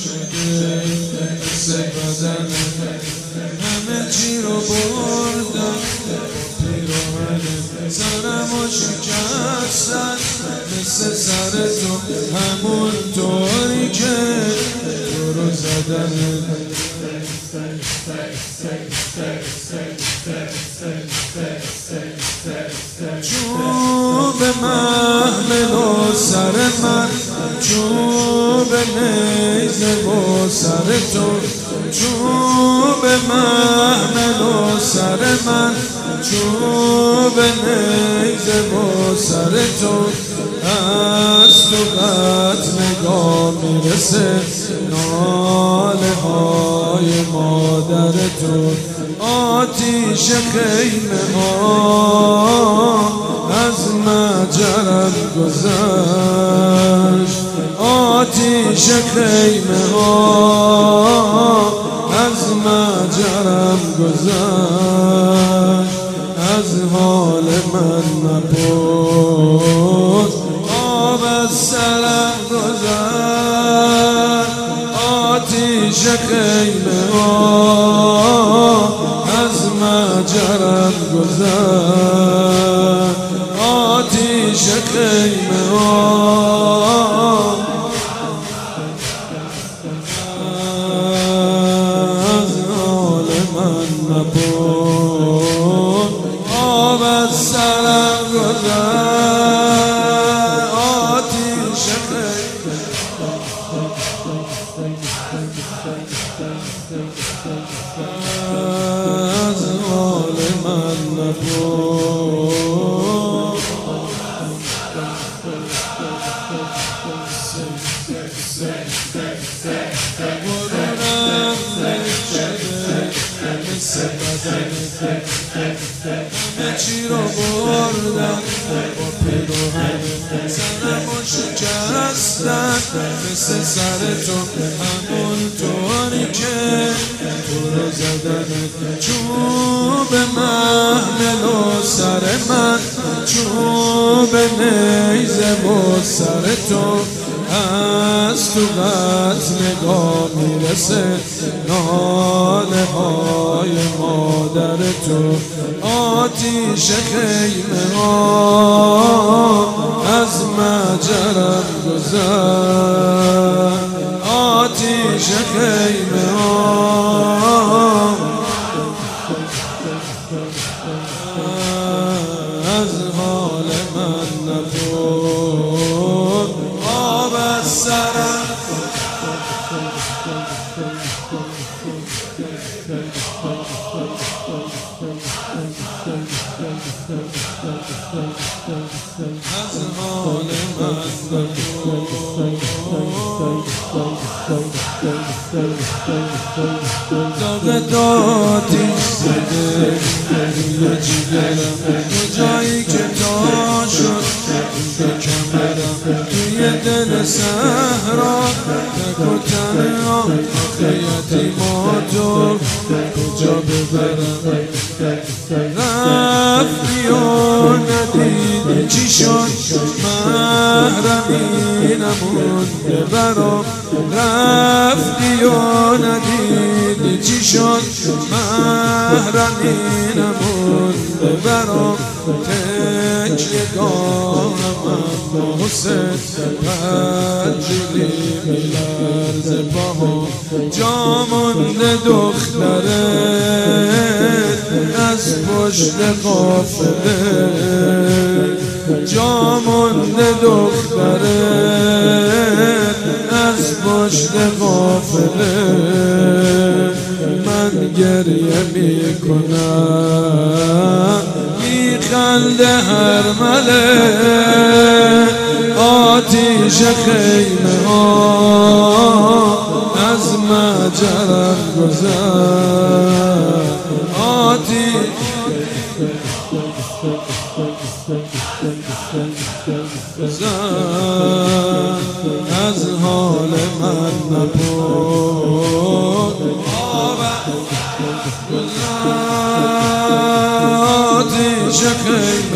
شده مثل بدن همه چی رو بردن پیراهن سرمو شکستن مثل سر تو همون طوری که تو رو زدن چوب محمل و سر من چوب نیزه و سر تو چوب محمل و سر من چوب نیزه و سر تو از تو قد نگاه میرسه ناله های مادر تو آتیش خیمه ها از مجرم گذشت آتیش خیمه ها از مجرم گذشت از حال من نپرس آب از سرم گذشت آتیش خیمه ها از مجرم گذشت آتیش خیمه ها از حال من نپرس آب از سرم گذشت آتیش خیمه از حال من نپرس مثل بدن همه چی رو بردن با پیراهن سرمو شکستن مثل سر تو همون طوری که تو رو زدن چوب محمل و سر من چوب نیزه و سر تو از تو قد نگاه میرسه ناله های مادر تو آتیش خیمه ها از مجرم گذشت آتیش خیمه ها از حال من نپرس آب از سرم از حال من داغ دادیش زده روی جیگرم تو جایی که تا شد به کمرم توی دل صحرا نکو تنها آخه یتیماتو کجا ببرم رفتی و ندیدی چی شد محرمی نمونده برام رفتی و ندیدی چی شد محرمی نمونده برام تکیه‌گاهم اما حسین پنجوری میلرزه پاها جا مونده دختره از پشت قافله جا مونده دختره از پشت قافله من گریه میکنم میخنده هر مله آتیش خیمه ها از مجرم گذشت آتیش از حال من نپرس آتیش خیمه